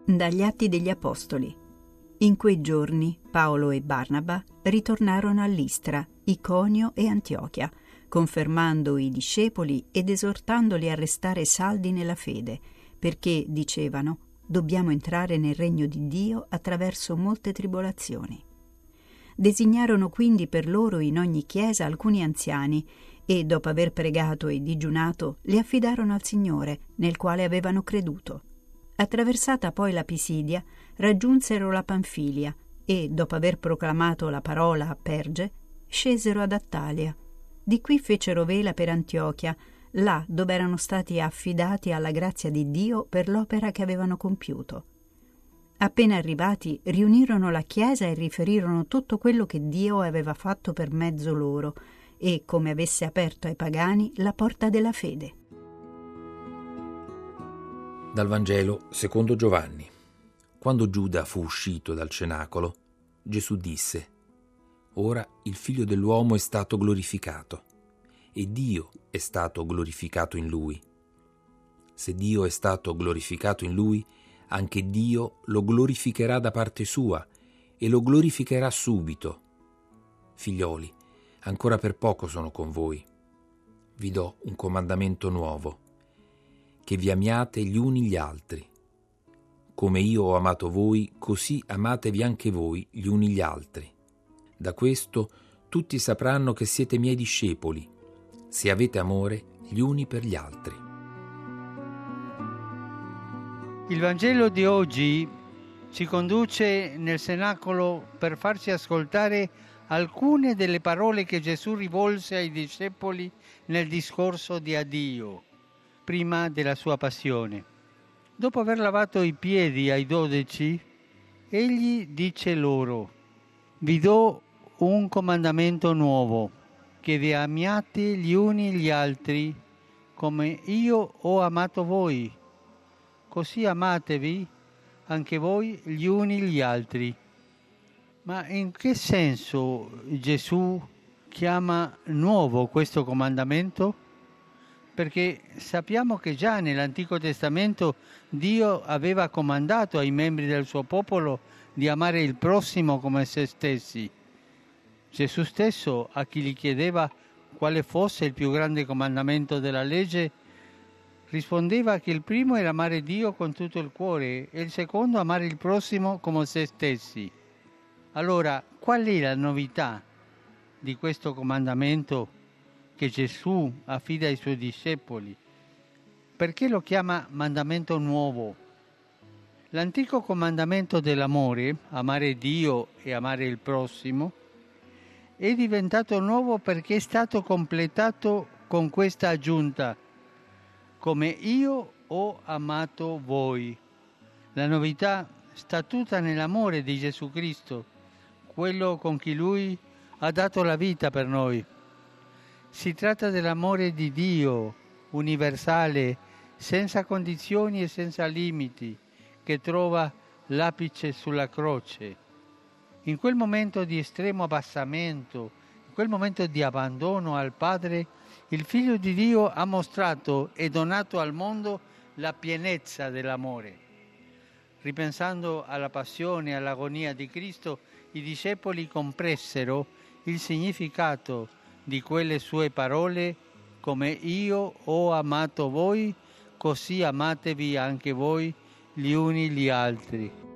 Dagli Atti degli Apostoli. In quei giorni Paolo e Barnaba ritornarono a Listra, Iconio e Antiochia, confermando i discepoli ed esortandoli a restare saldi nella fede, perché, dicevano, dobbiamo entrare nel regno di Dio attraverso molte tribolazioni. Designarono quindi per loro in ogni chiesa alcuni anziani e, dopo aver pregato e digiunato, li affidarono al Signore, nel quale avevano creduto. Attraversata poi la Pisidia, raggiunsero la Panfilia e, dopo aver proclamato la parola a Perge, scesero ad Attalia. Di qui fecero vela per Antiochia, là dove erano stati affidati alla grazia di Dio per l'opera che avevano compiuto. Appena arrivati, riunirono la Chiesa e riferirono tutto quello che Dio aveva fatto per mezzo loro e come avesse aperto ai pagani la porta della fede. Dal Vangelo secondo Giovanni. Quando Giuda fu uscito dal cenacolo, Gesù disse: «Ora il Figlio dell'uomo è stato glorificato, e Dio è stato glorificato in lui. Se Dio è stato glorificato in lui, anche Dio lo glorificherà da parte sua, e lo glorificherà subito. Figlioli, ancora per poco sono con voi. Vi do un comandamento nuovo, che vi amiate gli uni gli altri. Come io ho amato voi, così amatevi anche voi gli uni gli altri. Da questo tutti sapranno che siete miei discepoli, se avete amore gli uni per gli altri». Il Vangelo di oggi ci conduce nel cenacolo per farci ascoltare alcune delle parole che Gesù rivolse ai discepoli nel discorso di addio, prima della sua passione. Dopo aver lavato i piedi ai 12, egli dice loro: «Vi do un comandamento nuovo, che vi amiate gli uni gli altri, come io ho amato voi. Così amatevi anche voi gli uni gli altri». Ma in che senso Gesù chiama nuovo questo comandamento? Perché sappiamo che già nell'Antico Testamento Dio aveva comandato ai membri del suo popolo di amare il prossimo come se stessi. Gesù stesso, a chi gli chiedeva quale fosse il più grande comandamento della legge, rispondeva che il primo era amare Dio con tutto il cuore e il secondo amare il prossimo come se stessi. Allora, qual è la novità di questo comandamento che Gesù affida ai suoi discepoli? Perché lo chiama mandamento nuovo? L'antico comandamento dell'amore, amare Dio e amare il prossimo, è diventato nuovo perché è stato completato con questa aggiunta: come io ho amato voi. La novità sta tutta nell'amore di Gesù Cristo, quello con cui Lui ha dato la vita per noi. Si tratta dell'amore di Dio, universale, senza condizioni e senza limiti, che trova l'apice sulla croce. In quel momento di estremo abbassamento, in quel momento di abbandono al Padre, il Figlio di Dio ha mostrato e donato al mondo la pienezza dell'amore. Ripensando alla passione e all'agonia di Cristo, i discepoli compressero il significato di quelle sue parole: come io ho amato voi, così amatevi anche voi gli uni gli altri.